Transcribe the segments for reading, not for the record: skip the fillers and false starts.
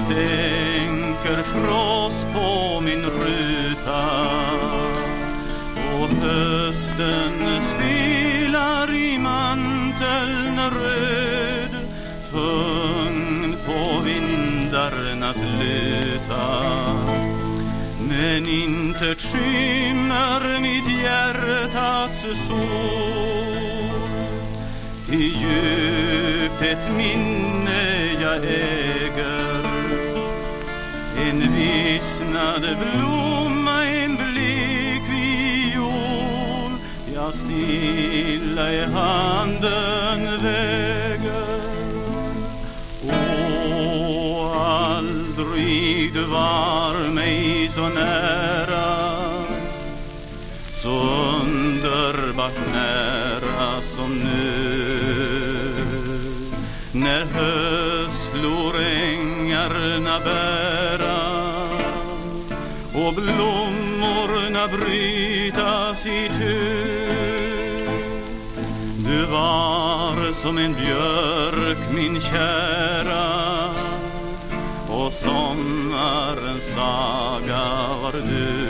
stänker frost på min ruta och hösten spelar i manteln röd, tung på vindarnas luta. Men inte skymmer mitt hjärtas sol, till djupt ett minne jag äger. En vissnad blomma, en blek viol, jag stilla i handen väger. Aldrig du var mig så nära, så underbart nära som nu. När höstlor ängarna bära och blommorna brytas i tur. Du var som en björk, min kära, och sommarens saga var du.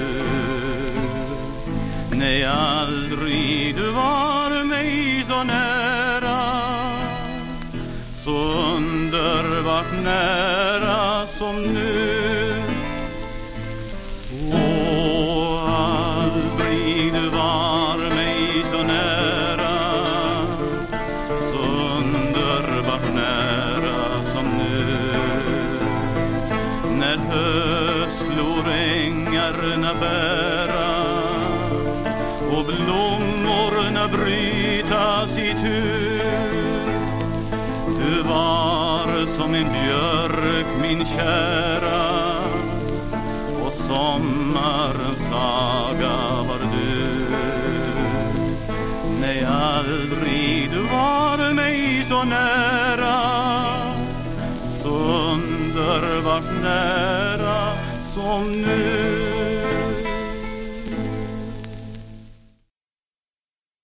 Nej, aldrig du var mig så nära, så underbart nära som nu. Aldrig du var mig så nära, så underbart nära som nu. När höstlor ängarna bära och blommorna brytas i tur. Du var som en björk, min kära, och sommarens saga var du. Nej, aldrig du var mig så nära, så underbart nära som nu.